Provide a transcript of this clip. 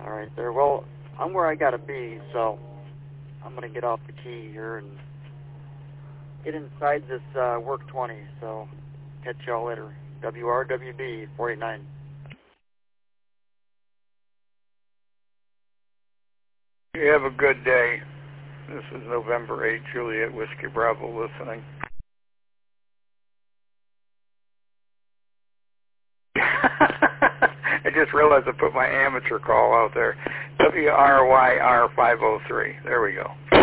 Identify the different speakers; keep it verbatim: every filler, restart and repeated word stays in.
Speaker 1: All right, there. Well, I'm where I gotta be, so I'm gonna get off the key here and get inside this uh, work twenty. So catch y'all later. W R W B four eight nine.
Speaker 2: You have a good day. This is November eighth, Juliet Whiskey Bravo listening. I just realized I put my amateur call out there. W R Y R five oh three. There we go.